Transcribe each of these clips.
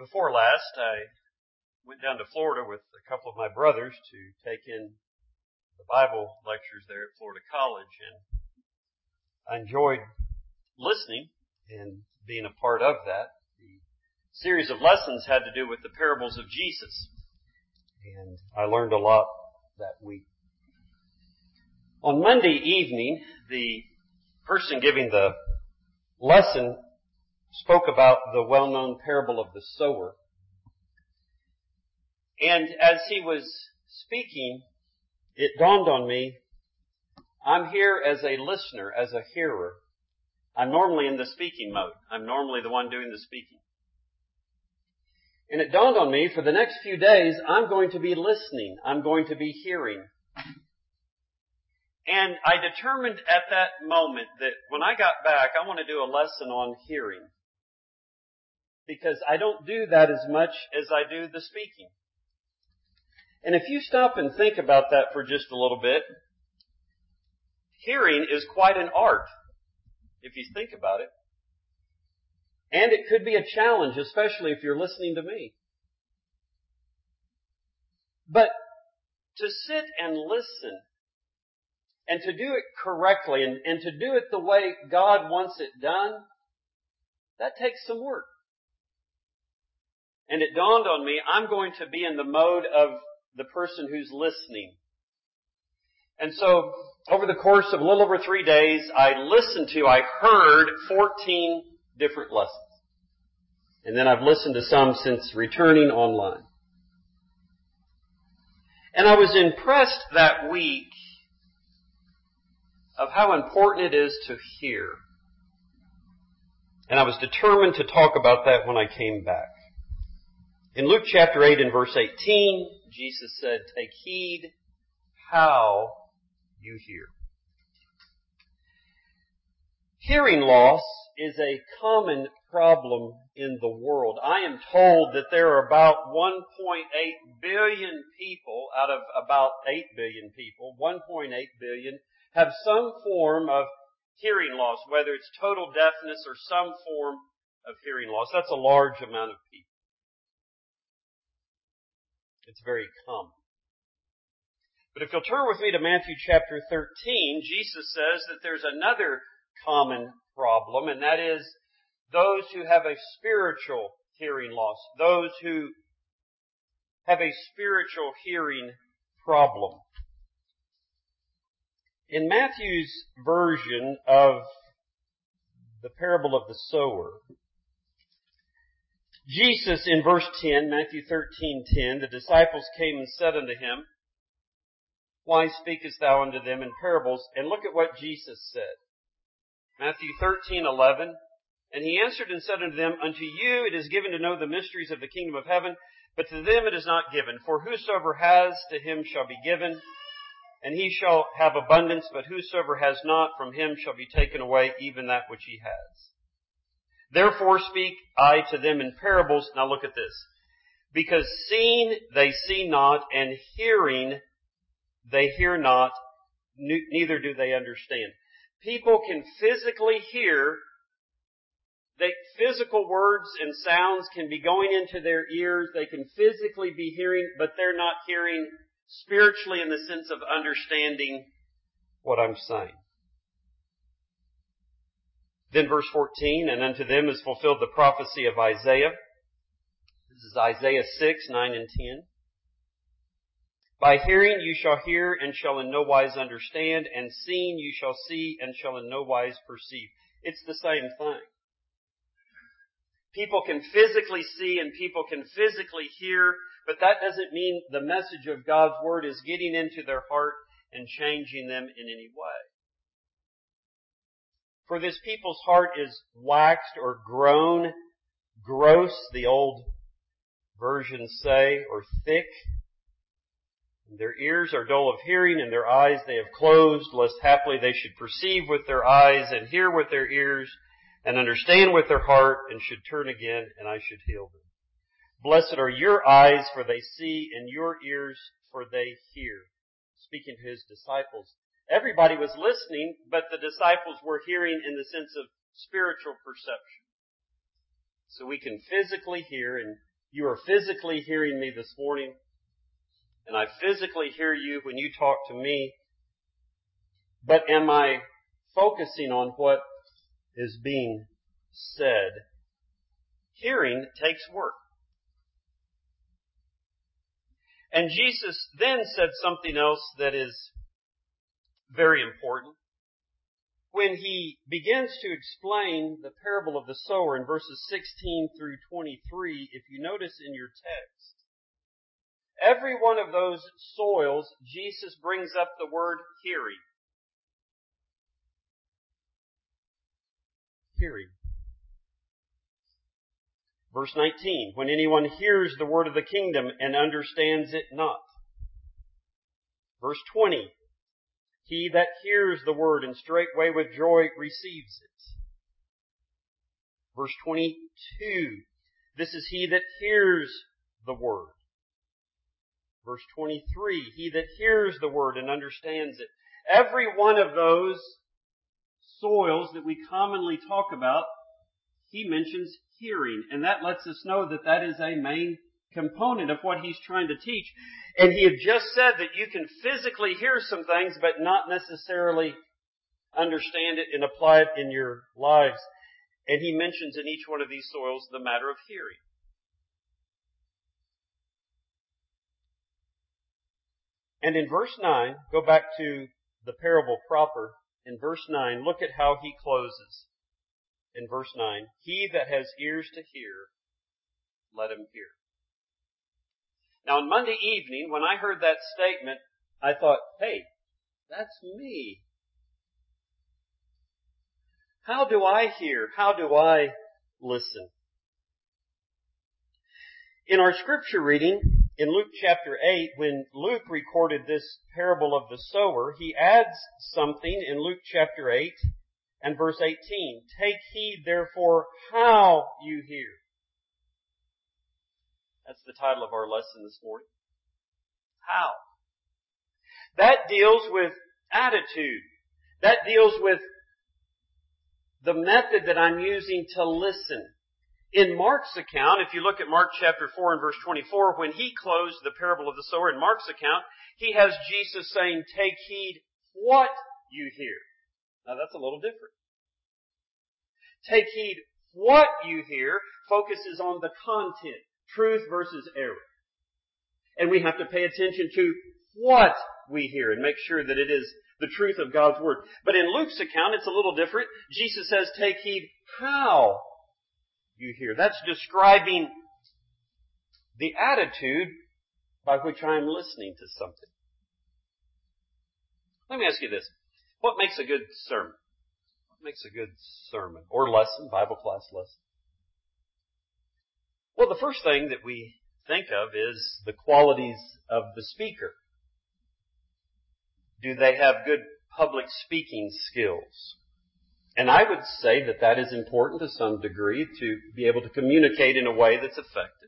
before last, I went down to Florida with a couple of my brothers to take in the Bible lectures there at Florida College, and I enjoyed listening and being a part of that. The series of lessons had to do with the parables of Jesus, and I learned a lot that week. On Monday evening, the person giving the lesson spoke about the well-known parable of the sower. And as he was speaking, it dawned on me, I'm here as a listener, as a hearer. I'm normally in the speaking mode. I'm normally the one doing the speaking. And it dawned on me, for the next few days, I'm going to be listening. I'm going to be hearing. And I determined at that moment that when I got back, I want to do a lesson on hearing. Because I don't do that as much as I do the speaking. And if you stop and think about that for just a little bit, hearing is quite an art, if you think about it. And it could be a challenge, especially if you're listening to me. But to sit and listen, and to do it correctly, and to do it the way God wants it done, that takes some work. And it dawned on me, I'm going to be in the mode of the person who's listening. And so, over the course of a little over 3 days, I heard 14 different lessons. And then I've listened to some since returning online. And I was impressed that week of how important it is to hear. And I was determined to talk about that when I came back. In Luke chapter 8 and verse 18, Jesus said, "Take heed how you hear." Hearing loss is a common problem in the world. I am told that there are about 1.8 billion people out of about 8 billion people, 1.8 billion, have some form of hearing loss, whether it's total deafness or some form of hearing loss. That's a large amount of people. It's very common. But if you'll turn with me to Matthew chapter 13, Jesus says that there's another common problem, and that is those who have a spiritual hearing loss, those who have a spiritual hearing problem. In Matthew's version of the parable of the sower, Jesus, in verse 10, Matthew 13:10, the disciples came and said unto him, "Why speakest thou unto them in parables?" And look at what Jesus said. Matthew 13:11, "And he answered and said unto them, Unto you it is given to know the mysteries of the kingdom of heaven, but to them it is not given. For whosoever has, to him shall be given, and he shall have abundance, but whosoever has not, from him shall be taken away even that which he has. Therefore speak I to them in parables." Now look at this. "Because seeing they see not, and hearing they hear not, neither do they understand." People can physically hear. Physical words and sounds can be going into their ears. They can physically be hearing, but they're not hearing spiritually in the sense of understanding what I'm saying. Then verse 14, "And unto them is fulfilled the prophecy of Isaiah." This is Isaiah 6, 9 and 10. "By hearing you shall hear and shall in no wise understand, and seeing you shall see and shall in no wise perceive." It's the same thing. People can physically see and people can physically hear, but that doesn't mean the message of God's Word is getting into their heart and changing them in any way. "For this people's heart is waxed or grown gross," the old versions say, or thick. "And their ears are dull of hearing, and their eyes they have closed, lest haply they should perceive with their eyes, and hear with their ears, and understand with their heart, and should turn again, and I should heal them. Blessed are your eyes, for they see, and your ears, for they hear." Speaking to his disciples. Everybody was listening, but the disciples were hearing in the sense of spiritual perception. So we can physically hear and You are physically hearing me this morning, and I physically hear you when you talk to me. But am I focusing on what is being said? Hearing takes work. And Jesus then said something else that is very important. When he begins to explain the parable of the sower in verses 16 through 23, if you notice in your text, every one of those soils, Jesus brings up the word hearing. Hearing. Verse 19, when anyone hears the word of the kingdom and understands it not. Verse 20, he that hears the word and straightway with joy receives it. Verse 22, this is he that hears the word. Verse 23, he that hears the word and understands it. Every one of those soils that we commonly talk about, he mentions hearing. And that lets us know that that is a main component of what he's trying to teach. And he had just said that you can physically hear some things, but not necessarily understand it and apply it in your lives. And he mentions in each one of these soils the matter of hearing. And in verse 9, go back to the parable proper. In verse 9, look at how he closes. In verse 9, he that has ears to hear, let him hear. Now on Monday evening, when I heard that statement, I thought, hey, that's me. How do I hear? How do I listen? In our scripture reading, in Luke chapter 8, when Luke recorded this parable of the sower, he adds something in Luke chapter 8 and verse 18. Take heed therefore how you hear. That's the title of our lesson this morning. How? That deals with attitude. That deals with the method that I'm using to listen. In Mark's account, if you look at Mark chapter 4 and verse 24, when he closed the parable of the sower in Mark's account, he has Jesus saying, take heed what you hear. Now that's a little different. Take heed what you hear focuses on the content, truth versus error. And we have to pay attention to what we hear and make sure that it is the truth of God's Word. But in Luke's account, it's a little different. Jesus says, take heed how you hear. That's describing the attitude by which I'm listening to something. Let me ask you this. What makes a good sermon? What makes a good sermon or lesson, Bible class lesson? Well, the first thing that we think of is the qualities of the speaker. Do they have good public speaking skills? And I would say that that is important to some degree to be able to communicate in a way that's effective.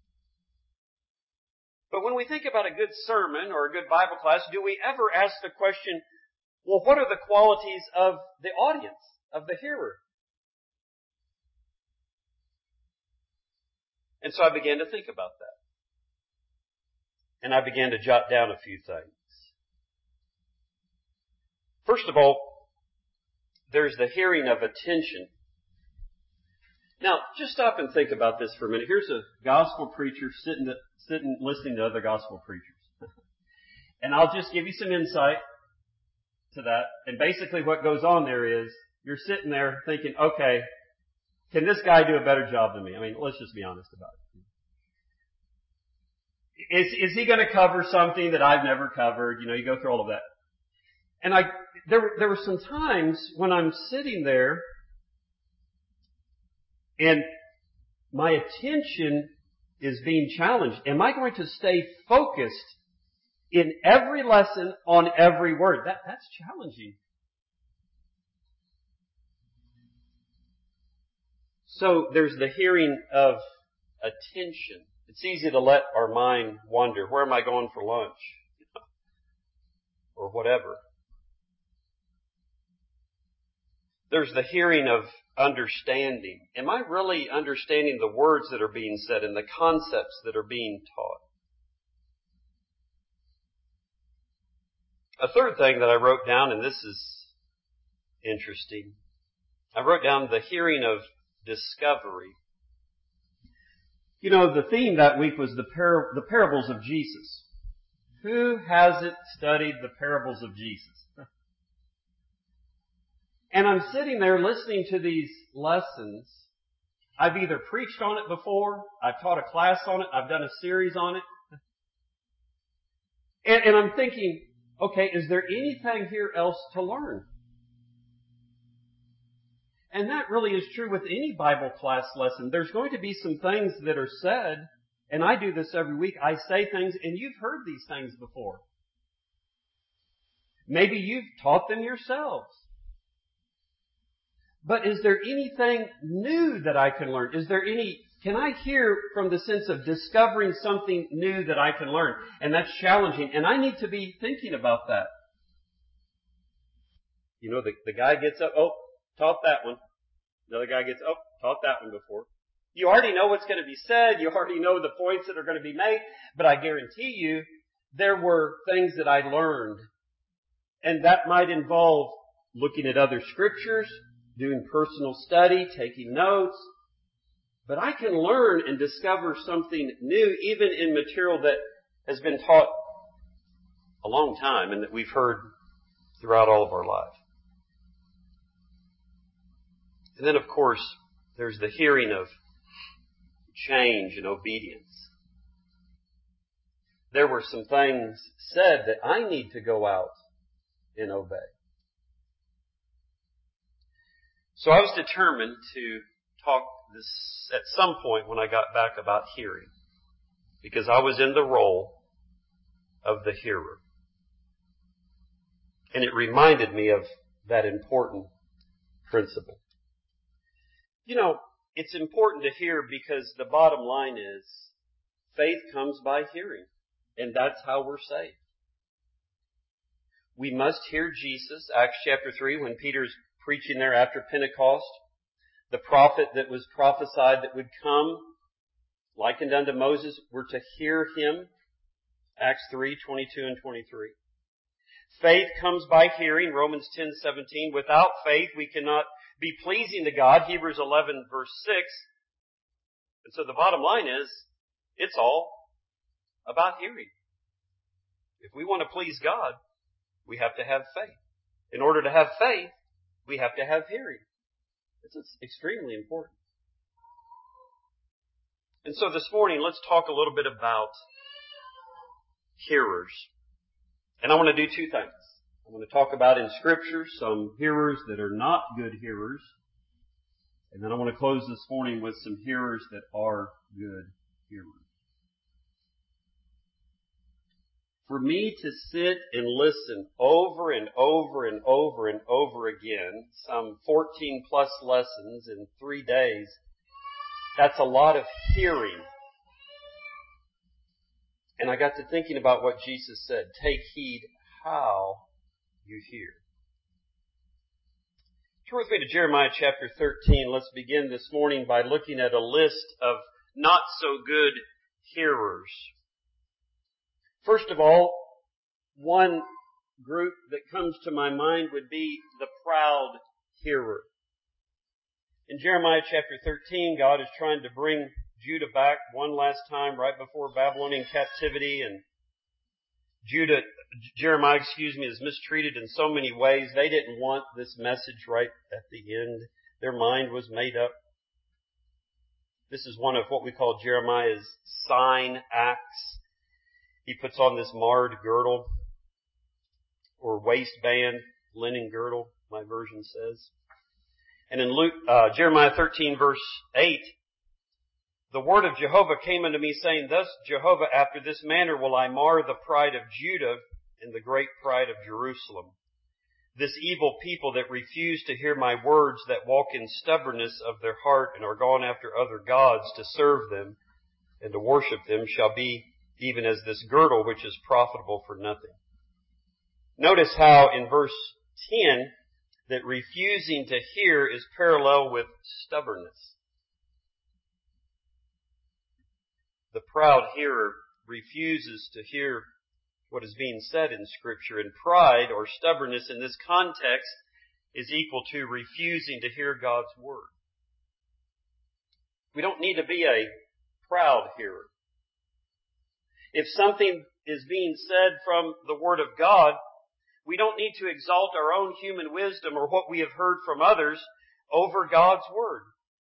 But when we think about a good sermon or a good Bible class, do we ever ask the question, well, what are the qualities of the audience, of the hearer? And so I began to think about that. And I began to jot down a few things. First of all, there's the hearing of attention. Now, just stop and think about this for a minute. Here's a gospel preacher sitting listening to other gospel preachers. And I'll just give you some insight to that. And basically what goes on there is, you're sitting there thinking, okay, can this guy do a better job than me? I mean, let's just be honest about it. Is he going to cover something that I've never covered? You know, you go through all of that. And there were some times when I'm sitting there and my attention is being challenged. Am I going to stay focused in every lesson on every word? That's challenging. So there's the hearing of attention. It's easy to let our mind wander. Where am I going for lunch? Or whatever. There's the hearing of understanding. Am I really understanding the words that are being said and the concepts that are being taught? A third thing that I wrote down, and this is interesting, I wrote down the hearing of discovery. You know, the theme that week was the parables of Jesus. Who hasn't studied the parables of Jesus? And I'm sitting there listening to these lessons. I've either preached on it before, I've taught a class on it, I've done a series on it. And I'm thinking, okay, is there anything here else to learn? And that really is true with any Bible class lesson. There's going to be some things that are said, and I do this every week. I say things, and you've heard these things before. Maybe you've taught them yourselves. But is there anything new that I can learn? Can I hear from the sense of discovering something new that I can learn? And that's challenging. And I need to be thinking about that. You know, the guy gets up, taught that one. Another guy gets, taught that one before. You already know what's going to be said. You already know the points that are going to be made. But I guarantee you, there were things that I learned. And that might involve looking at other scriptures, doing personal study, taking notes. But I can learn and discover something new, even in material that has been taught a long time and that we've heard throughout all of our life. And then, of course, there's the hearing of change and obedience. There were some things said that I need to go out and obey. So I was determined to talk this at some point when I got back about hearing, because I was in the role of the hearer. And it reminded me of that important principle. You know, it's important to hear because the bottom line is faith comes by hearing, and that's how we're saved. We must hear Jesus, Acts chapter 3, when Peter's preaching there after Pentecost. The prophet that was prophesied that would come, likened unto Moses, were to hear him. Acts 3:22 and 23. Faith comes by hearing, Romans 10:17. Without faith, we cannot be pleasing to God, Hebrews 11 verse 6. And so the bottom line is, it's all about hearing. If we want to please God, we have to have faith. In order to have faith, we have to have hearing. It's extremely important. And so this morning, let's talk a little bit about hearers. And I want to do two things. I want to talk about in Scripture some hearers that are not good hearers. And then I want to close this morning with some hearers that are good hearers. For me to sit and listen over and over and over and over again, some 14 plus lessons in 3 days, that's a lot of hearing. And I got to thinking about what Jesus said, take heed how you hear. Turn with me to Jeremiah chapter 13. Let's begin this morning by looking at a list of not so good hearers. First of all, one group that comes to my mind would be the proud hearer. In Jeremiah chapter 13, God is trying to bring Judah back one last time right before Babylonian captivity, and Jeremiah is mistreated in so many ways. They didn't want this message right at the end. Their mind was made up. This is one of what we call Jeremiah's sign acts. He puts on this marred girdle, or waistband, linen girdle, my version says. And in Jeremiah 13 verse 8, the word of Jehovah came unto me, saying, Thus Jehovah, after this manner will I mar the pride of Judah and the great pride of Jerusalem. This evil people that refuse to hear my words, that walk in stubbornness of their heart, and are gone after other gods to serve them and to worship them, shall be even as this girdle which is profitable for nothing. Notice how in verse 10, that refusing to hear is parallel with stubbornness. The proud hearer refuses to hear what is being said in Scripture, and pride or stubbornness in this context is equal to refusing to hear God's Word. We don't need to be a proud hearer. If something is being said from the Word of God, we don't need to exalt our own human wisdom or what we have heard from others over God's Word.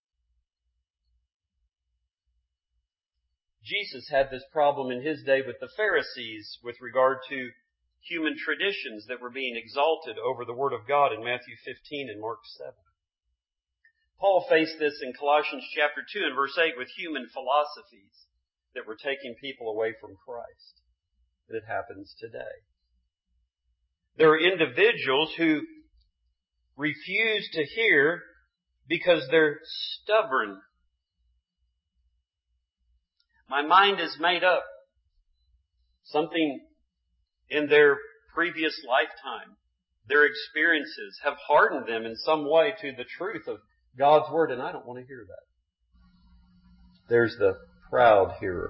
Jesus had this problem in His day with the Pharisees with regard to human traditions that were being exalted over the Word of God in Matthew 15 and Mark 7. Paul faced this in Colossians chapter 2 and verse 8 with human philosophies that were taking people away from Christ. And it happens today. There are individuals who refuse to hear because they're stubborn. My mind is made up. Something in their previous lifetime, their experiences have hardened them in some way to the truth of God's Word, and I don't want to hear that. There's the proud hearer.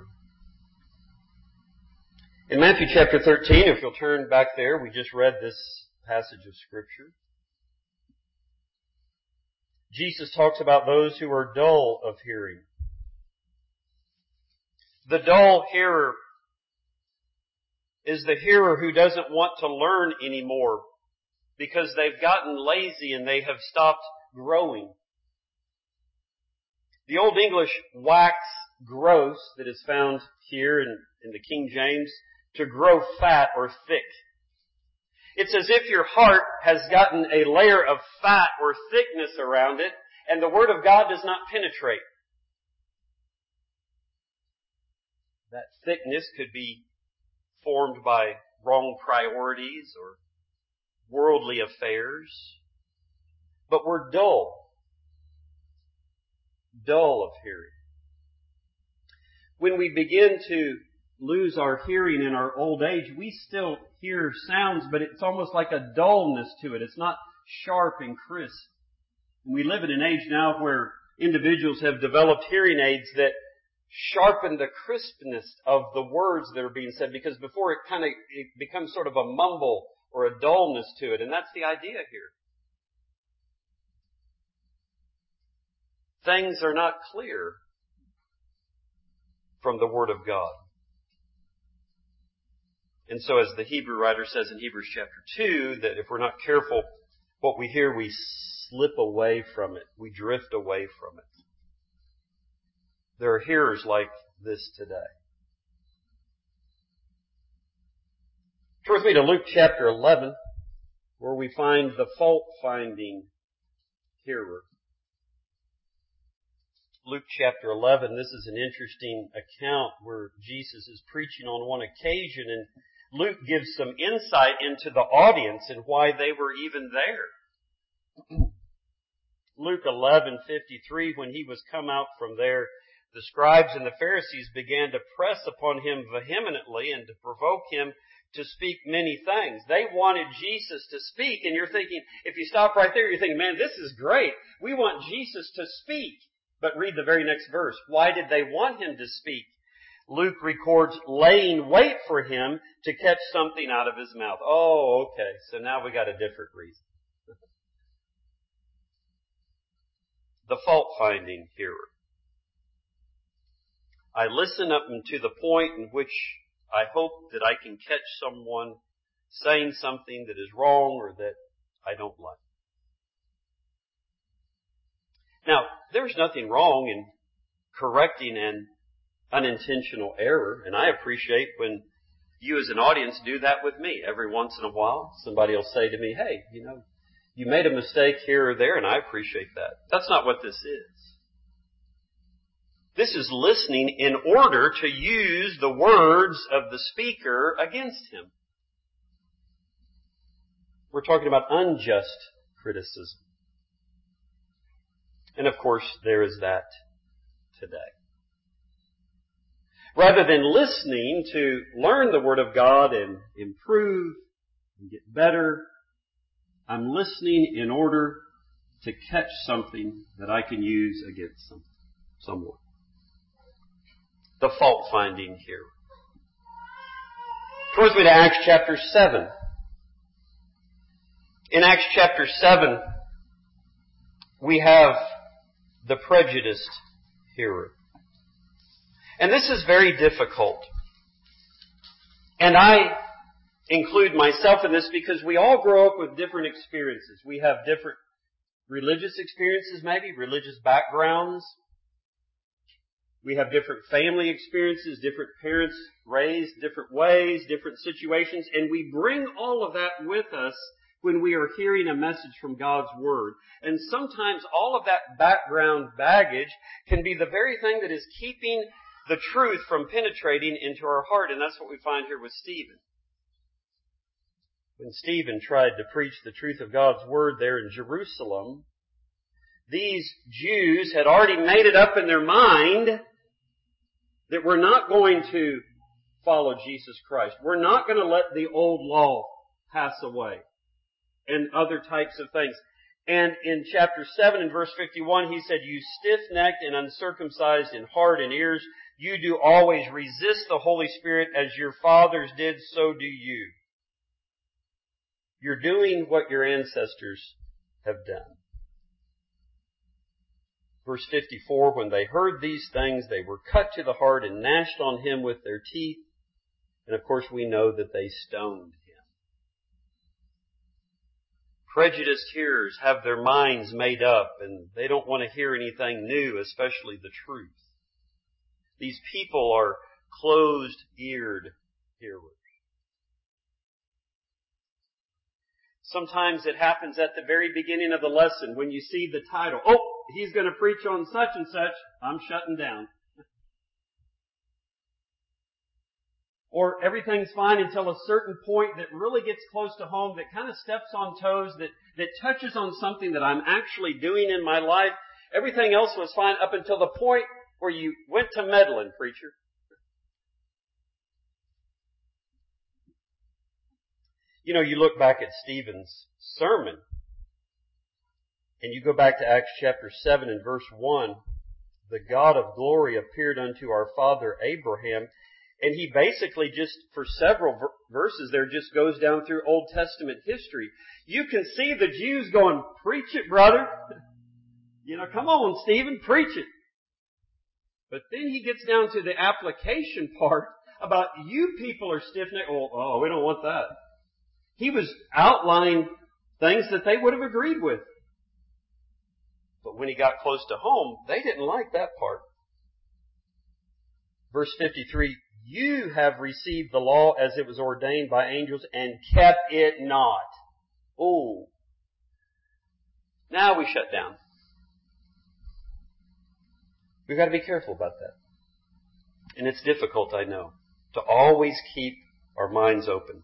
In Matthew chapter 13, if you'll turn back there, we just read this passage of Scripture. Jesus talks about those who are dull of hearing. The dull hearer is the hearer who doesn't want to learn anymore because they've gotten lazy and they have stopped growing. The Old English wax gross that is found here in the King James, to grow fat or thick. It's as if your heart has gotten a layer of fat or thickness around it and the Word of God does not penetrate. That thickness could be formed by wrong priorities or worldly affairs. But we're dull of hearing. When we begin to lose our hearing in our old age, we still hear sounds, but it's almost like a dullness to it. It's not sharp and crisp. We live in an age now where individuals have developed hearing aids that sharpen the crispness of the words that are being said, because before it becomes sort of a mumble or a dullness to it, and that's the idea here. Things are not clear from the Word of God. And so as the Hebrew writer says in Hebrews chapter 2, that if we're not careful what we hear, we slip away from it. We drift away from it. There are hearers like this today. Turn with me to Luke chapter 11, where we find the fault-finding hearer. Luke chapter 11, this is an interesting account where Jesus is preaching on one occasion, and Luke gives some insight into the audience and why they were even there. Luke 11:53, when he was come out from there, the scribes and the Pharisees began to press upon him vehemently and to provoke him to speak many things. They wanted Jesus to speak, and you're thinking, if you stop right there, you're thinking, man, this is great. We want Jesus to speak. But read the very next verse. Why did they want him to speak? Luke records laying wait for him to catch something out of his mouth. Oh, okay. So now we got a different reason. The fault-finding hearer. I listen up to the point in which I hope that I can catch someone saying something that is wrong or that I don't like. Now, there's nothing wrong in correcting an unintentional error, and I appreciate when you as an audience do that with me. Every once in a while, somebody will say to me, hey, you made a mistake here or there, and I appreciate that. That's not what this is. This is listening in order to use the words of the speaker against him. We're talking about unjust criticism. And of course, there is that today. Rather than listening to learn the Word of God and improve and get better, I'm listening in order to catch something that I can use against someone. The fault finding here. Turn with me to Acts chapter 7. In Acts chapter 7, we have the prejudiced hearer. And this is very difficult. And I include myself in this because we all grow up with different experiences. We have different religious experiences, maybe, religious backgrounds. We have different family experiences, different parents raised different ways, different situations, and we bring all of that with us when we are hearing a message from God's Word. And sometimes all of that background baggage can be the very thing that is keeping the truth from penetrating into our heart, and that's what we find here with Stephen. When Stephen tried to preach the truth of God's Word there in Jerusalem, these Jews had already made it up in their mind that we're not going to follow Jesus Christ. We're not going to let the old law pass away and other types of things. And in chapter 7 and verse 51, he said, "You stiff-necked and uncircumcised in heart and ears, you do always resist the Holy Spirit as your fathers did, so do you." You're doing what your ancestors have done. Verse 54, when they heard these things, they were cut to the heart and gnashed on him with their teeth. And of course we know that they stoned him. Prejudiced hearers have their minds made up and they don't want to hear anything new, especially the truth. These people are closed-eared hearers. Sometimes it happens at the very beginning of the lesson when you see the title. Oh, he's going to preach on such and such. I'm shutting down. Or everything's fine until a certain point that really gets close to home, that kind of steps on toes, that touches on something that I'm actually doing in my life. Everything else was fine up until the point where you went to meddling, preacher. You know, you look back at Stephen's sermon, and you go back to Acts chapter 7 and verse 1. The God of glory appeared unto our father Abraham. And he basically just, for several verses there, just goes down through Old Testament history. You can see the Jews going, "Preach it, brother." You know, come on, Stephen, preach it. But then he gets down to the application part about you people are stiff-necked. Oh, we don't want that. He was outlining things that they would have agreed with. But when he got close to home, they didn't like that part. Verse 53, "You have received the law as it was ordained by angels and kept it not." Oh. Now we shut down. We've got to be careful about that. And it's difficult, I know, to always keep our minds open.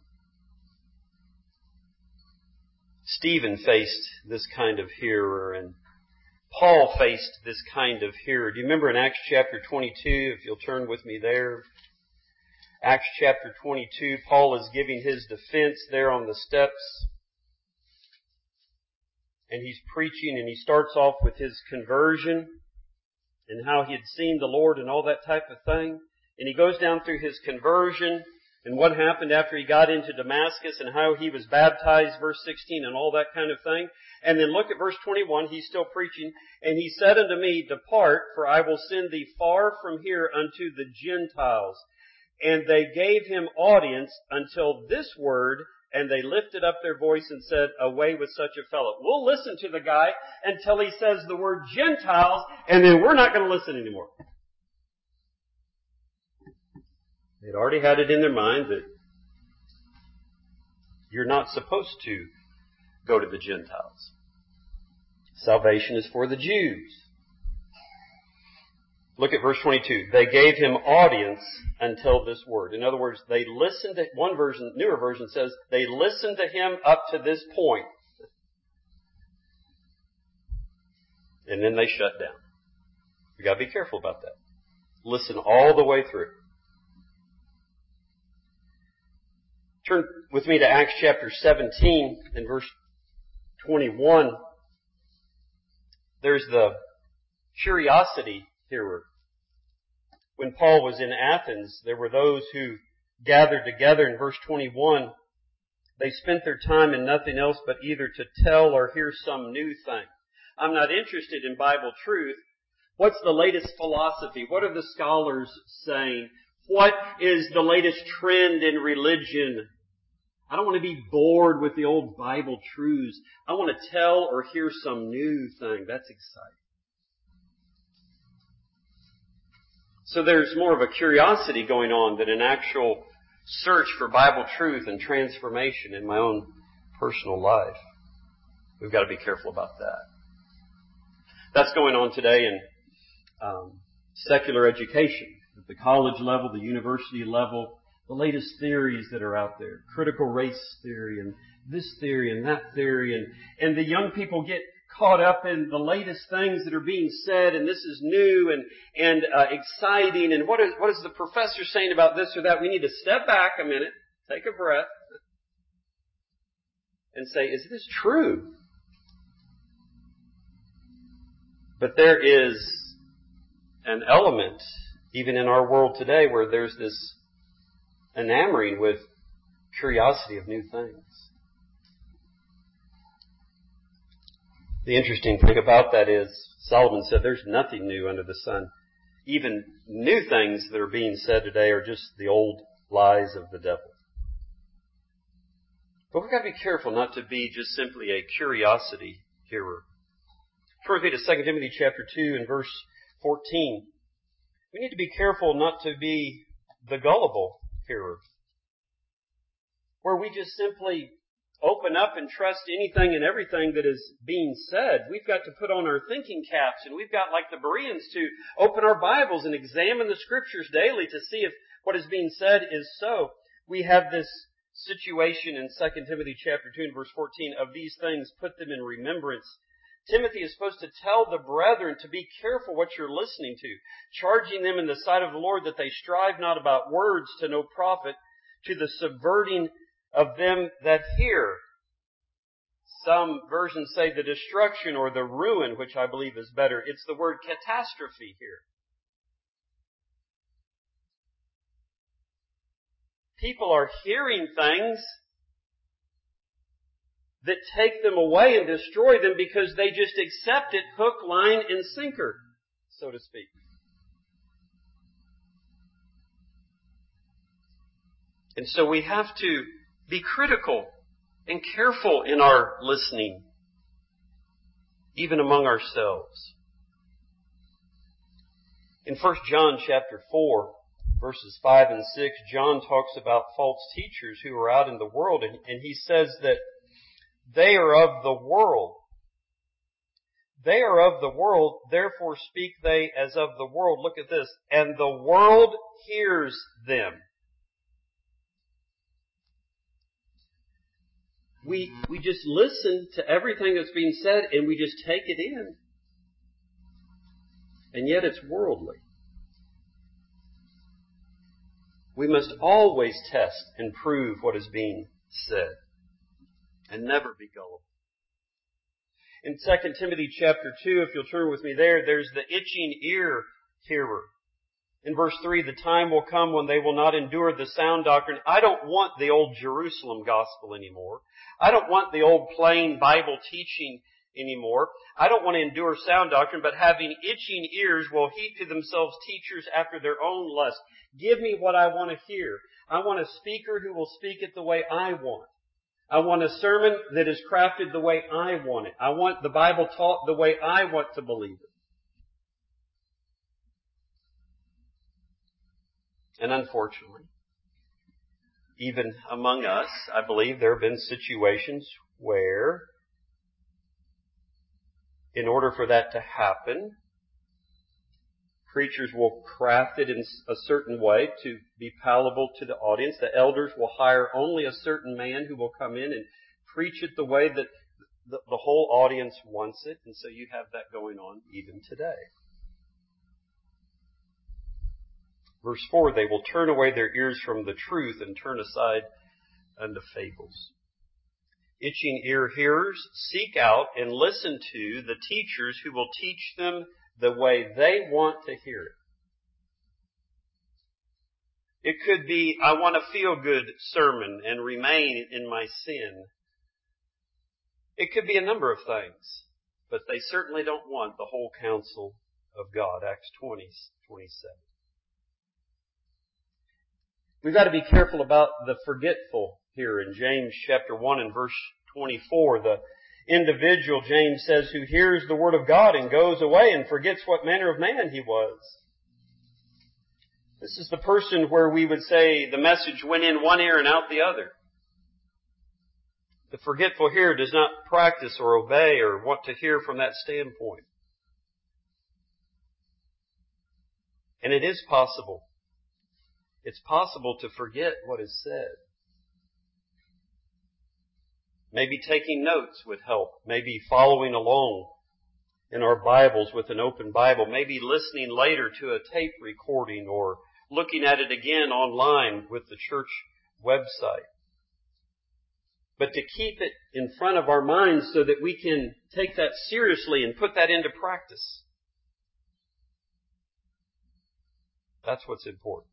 Stephen faced this kind of hearer, and Paul faced this kind of hearer. Do you remember in Acts chapter 22, if you'll turn with me there? Acts chapter 22, Paul is giving his defense there on the steps. And he's preaching, and he starts off with his conversion and how he had seen the Lord and all that type of thing. And he goes down through his conversion and what happened after he got into Damascus and how he was baptized, verse 16, and all that kind of thing. And then look at verse 21, he's still preaching. "And he said unto me, Depart, for I will send thee far from here unto the Gentiles. And they gave him audience until this word, and they lifted up their voice and said, Away with such a fellow." We'll listen to the guy until he says the word Gentiles, and then we're not going to listen anymore. They'd already had it in their mind that you're not supposed to go to the Gentiles. Salvation is for the Jews. Look at verse 22. "They gave him audience until this word." In other words, they listened to, one version, newer version says, they listened to him up to this point. And then they shut down. We've got to be careful about that. Listen all the way through. Turn with me to Acts chapter 17 and verse 21, there's the curiosity hearer. When Paul was in Athens, there were those who gathered together. In verse 21, they spent their time in nothing else but either to tell or hear some new thing. I'm not interested in Bible truth. What's the latest philosophy? What are the scholars saying? What is the latest trend in religion? I don't want to be bored with the old Bible truths. I want to tell or hear some new thing. That's exciting. So there's more of a curiosity going on than an actual search for Bible truth and transformation in my own personal life. We've got to be careful about that. That's going on today in secular education, at the college level, the university level, the latest theories that are out there, critical race theory and this theory and that theory, and the young people get caught up in the latest things that are being said, and this is new and exciting, and what is the professor saying about this or that? We need to step back a minute, take a breath, and say, is this true? But there is an element, even in our world today, where there's this enamoring with curiosity of new things. The interesting thing about that is, Solomon said there's nothing new under the sun. Even new things that are being said today are just the old lies of the devil. But we've got to be careful not to be just simply a curiosity hearer. Turn with me to 2 Timothy chapter 2 and verse 14. We need to be careful not to be the gullible hearer, where we just simply open up and trust anything and everything that is being said. We've got to put on our thinking caps, and we've got, like the Bereans, to open our Bibles and examine the Scriptures daily to see if what is being said is so. We have this situation in 2 Timothy chapter 2 and verse 14, of these things put them in remembrance. Timothy is supposed to tell the brethren to be careful what you're listening to, charging them in the sight of the Lord that they strive not about words to no profit, to the subverting of them that hear. Some versions say the destruction or the ruin, which I believe is better. It's the word catastrophe here. People are hearing things that take them away and destroy them because they just accept it hook, line, and sinker, so to speak. And so we have to be critical and careful in our listening, even among ourselves. In 1 John chapter 4, verses 5 and 6, John talks about false teachers who are out in the world, and he says that they are of the world. They are of the world, therefore speak they as of the world. Look at this. And the world hears them. We just listen to everything that's being said and we just take it in. And yet it's worldly. We must always test and prove what is being said and never be gullible. In 2 Timothy chapter 2, if you'll turn with me there's the itching ear hearer. In verse 3, the time will come when they will not endure the sound doctrine. I don't want the old Jerusalem gospel anymore. I don't want the old plain Bible teaching anymore. I don't want to endure sound doctrine, but having itching ears will heap to themselves teachers after their own lust. Give me what I want to hear. I want a speaker who will speak it the way I want. I want a sermon that is crafted the way I want it. I want the Bible taught the way I want to believe it. And unfortunately, even among us, I believe there have been situations where, in order for that to happen, preachers will craft it in a certain way to be palatable to the audience. The elders will hire only a certain man who will come in and preach it the way that the whole audience wants it. And so you have that going on even today. Verse 4, they will turn away their ears from the truth and turn aside unto fables. itching ear hearers seek out and listen to the teachers who will teach them the way they want to hear it. It could be, I want a feel-good sermon and remain in my sin. It could be a number of things, but they certainly don't want the whole counsel of God. Acts 20:27. We've got to be careful about the forgetful here. In James chapter 1 and verse 24, the individual, James says, who hears the word of God and goes away and forgets what manner of man he was. This is the person where we would say the message went in one ear and out the other. The forgetful hearer does not practice or obey or want to hear from that standpoint. And it is possible. It's possible to forget what is said. Maybe taking notes would help. Maybe following along in our Bibles with an open Bible. Maybe listening later to a tape recording or looking at it again online with the church website. But to keep it in front of our minds so that we can take that seriously and put that into practice. That's what's important.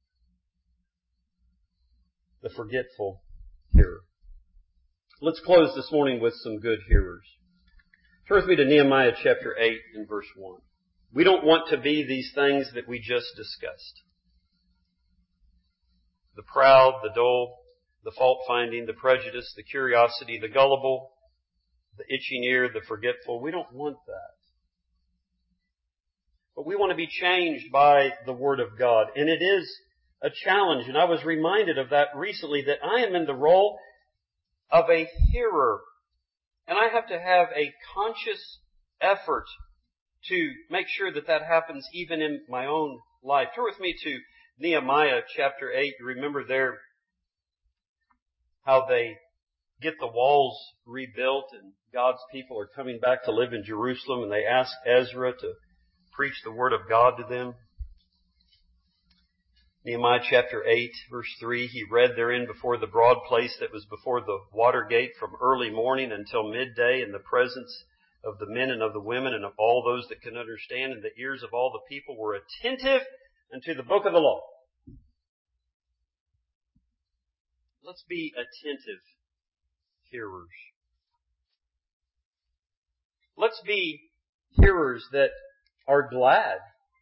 The forgetful hearer. Let's close this morning with some good hearers. Turn with me to Nehemiah chapter 8 and verse 1. We don't want to be these things that we just discussed. The proud, the dull, the fault-finding, the prejudice, the curiosity, the gullible, the itching ear, the forgetful. We don't want that. But we want to be changed by the Word of God. And it is a challenge. And I was reminded of that recently, that I am in the role of a hearer. And I have to have a conscious effort to make sure that that happens even in my own life. Turn with me to Nehemiah chapter 8. You remember there how they get the walls rebuilt and God's people are coming back to live in Jerusalem, and they ask Ezra to preach the Word of God to them. Nehemiah chapter 8, verse 3, he read therein before the broad place that was before the water gate from early morning until midday in the presence of the men and of the women and of all those that can understand, and the ears of all the people were attentive unto the book of the law. Let's be attentive hearers. Let's be hearers that are glad.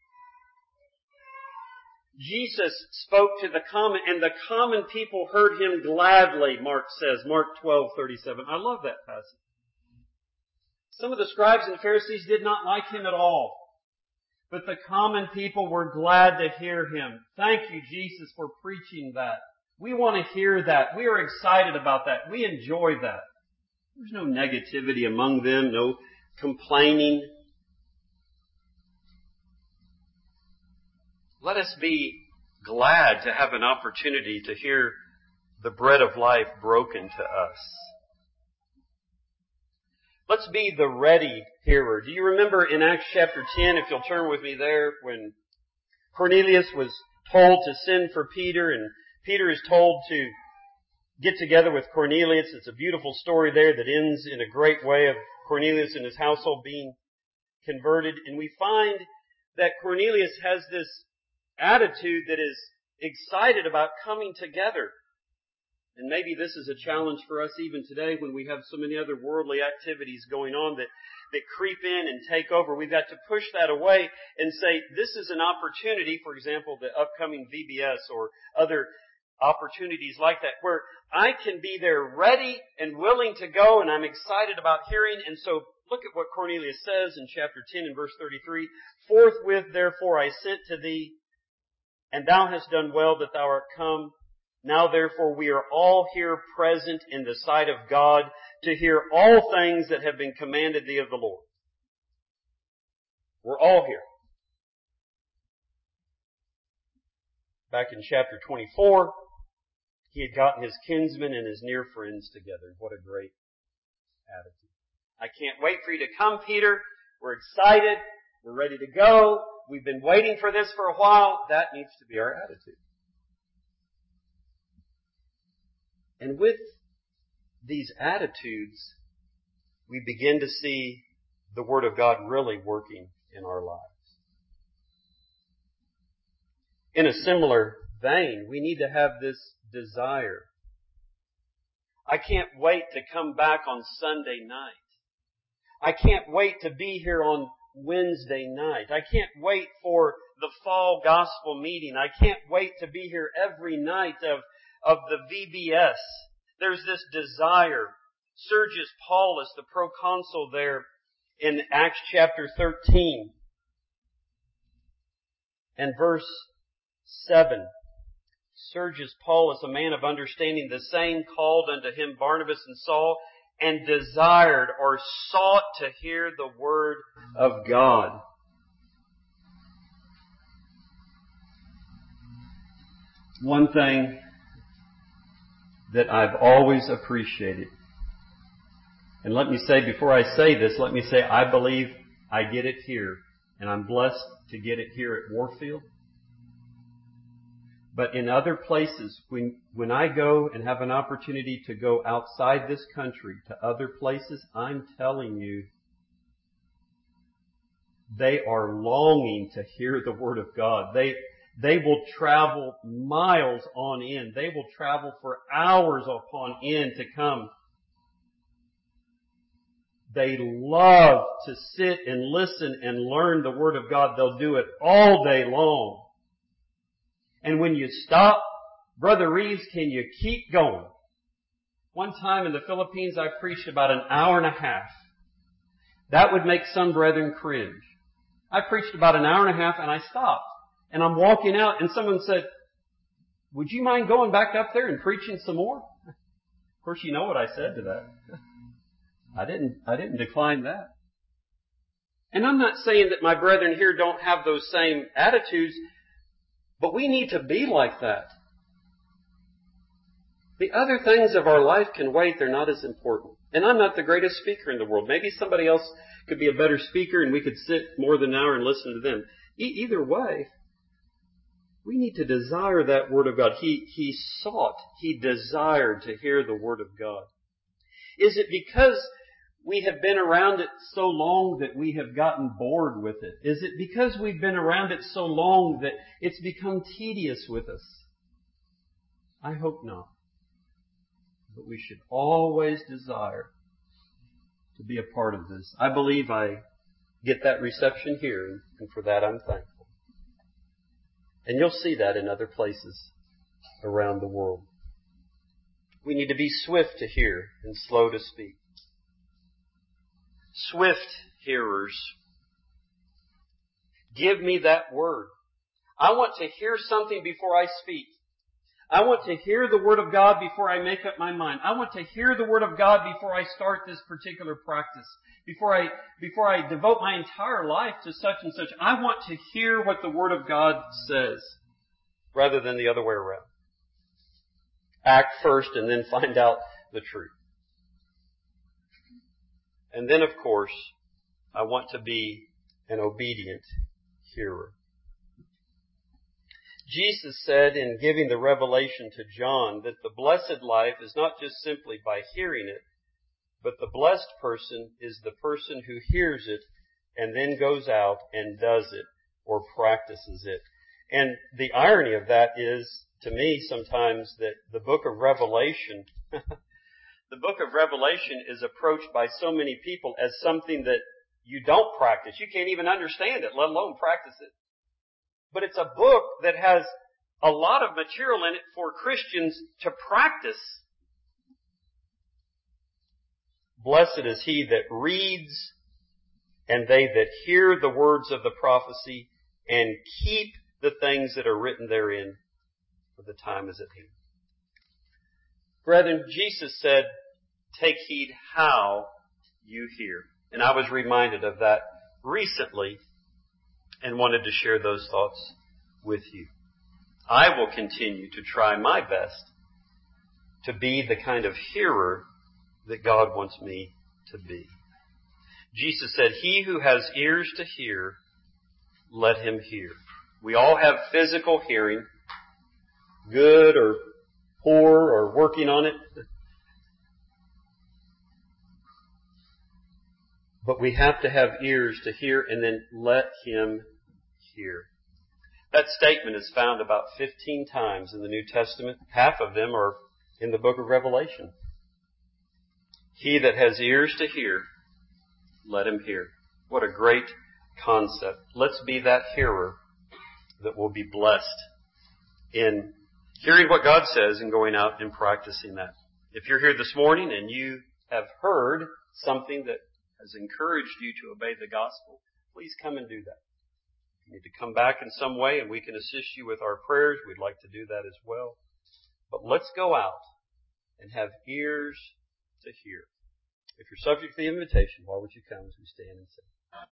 Jesus spoke to the common, and the common people heard him gladly, Mark says, Mark 12:37. I love that passage. Some of the scribes and Pharisees did not like him at all, but the common people were glad to hear him. Thank you, Jesus, for preaching that. We want to hear that. We are excited about that. We enjoy that. There's no negativity among them, no complaining. Let us be glad to have an opportunity to hear the bread of life broken to us. Let's be the ready hearer. Do you remember in Acts chapter 10, if you'll turn with me there, when Cornelius was told to send for Peter, and Peter is told to get together with Cornelius. It's a beautiful story there that ends in a great way of Cornelius and his household being converted. And we find that Cornelius has this attitude that is excited about coming together. And maybe this is a challenge for us even today when we have so many other worldly activities going on that creep in and take over. We've got to push that away and say, this is an opportunity, for example, the upcoming VBS or other opportunities like that, where I can be there ready and willing to go, and I'm excited about hearing. And so look at what Cornelius says in chapter 10 and verse 33. Forthwith, therefore, I sent to thee, and thou hast done well that thou art come. Now therefore we are all here present in the sight of God to hear all things that have been commanded thee of the Lord. We're all here. Back in chapter 24, he had gotten his kinsmen and his near friends together. What a great attitude. I can't wait for you to come, Peter. We're excited. We're ready to go. We've been waiting for this for a while. That needs to be our attitude. And with these attitudes, we begin to see the Word of God really working in our lives. In a similar vein, we need to have this desire. I can't wait to come back on Sunday night. I can't wait to be here on Wednesday night. I can't wait for the fall gospel meeting. I can't wait to be here every night of the VBS. There's this desire. Sergius Paulus, the proconsul there in Acts chapter 13 and verse 7. Sergius Paulus, a man of understanding, the same called unto him Barnabas and Saul, and desired or sought to hear the word of God. One thing that I've always appreciated, and let me say, before I say this, let me say I believe I get it here, and I'm blessed to get it here at Warfield. But in other places, when I go and have an opportunity to go outside this country to other places, I'm telling you, they are longing to hear the Word of God. They will travel miles on end. They will travel for hours upon end to come. They love to sit and listen and learn the Word of God. They'll do it all day long. And when you stop, Brother Reeves, can you keep going? One time in the Philippines, I preached about an hour and a half. That would make some brethren cringe. I preached about an hour and a half and I stopped. And I'm walking out and someone said, would you mind going back up there and preaching some more? Of course, you know what I said to that. I didn't decline that. And I'm not saying that my brethren here don't have those same attitudes, but we need to be like that. The other things of our life can wait. They're not as important. And I'm not the greatest speaker in the world. Maybe somebody else could be a better speaker and we could sit more than an hour and listen to them. Either way, we need to desire that Word of God. He desired to hear the Word of God. Is it because we have been around it so long that we have gotten bored with it? Is it because we've been around it so long that it's become tedious with us? I hope not. But we should always desire to be a part of this. I believe I get that reception here, and for that I'm thankful. And you'll see that in other places around the world. We need to be swift to hear and slow to speak. Swift hearers. Give me that word. I want to hear something before I speak. I want to hear the Word of God before I make up my mind. I want to hear the Word of God before I start this particular practice. Before I devote my entire life to such and such. I want to hear what the Word of God says, rather than the other way around. Act first and then find out the truth. And then, of course, I want to be an obedient hearer. Jesus said in giving the revelation to John that the blessed life is not just simply by hearing it, but the blessed person is the person who hears it and then goes out and does it or practices it. And the irony of that is, to me, sometimes that the book of Revelation, the book of Revelation is approached by so many people as something that you don't practice. You can't even understand it, let alone practice it. But it's a book that has a lot of material in it for Christians to practice. Blessed is he that reads and they that hear the words of the prophecy and keep the things that are written therein, for the time is at hand. Brethren, Jesus said, take heed how you hear. And I was reminded of that recently and wanted to share those thoughts with you. I will continue to try my best to be the kind of hearer that God wants me to be. Jesus said, he who has ears to hear, let him hear. We all have physical hearing, good or poor or working on it. But we have to have ears to hear and then let Him hear. That statement is found about 15 times in the New Testament. Half of them are in the book of Revelation. He that has ears to hear, let him hear. What a great concept. Let's be that hearer that will be blessed in hearing what God says and going out and practicing that. If you're here this morning and you have heard something that has encouraged you to obey the gospel, please come and do that. If you need to come back in some way and we can assist you with our prayers, we'd like to do that as well. But let's go out and have ears to hear. If you're subject to the invitation, why would you come as we stand and sing?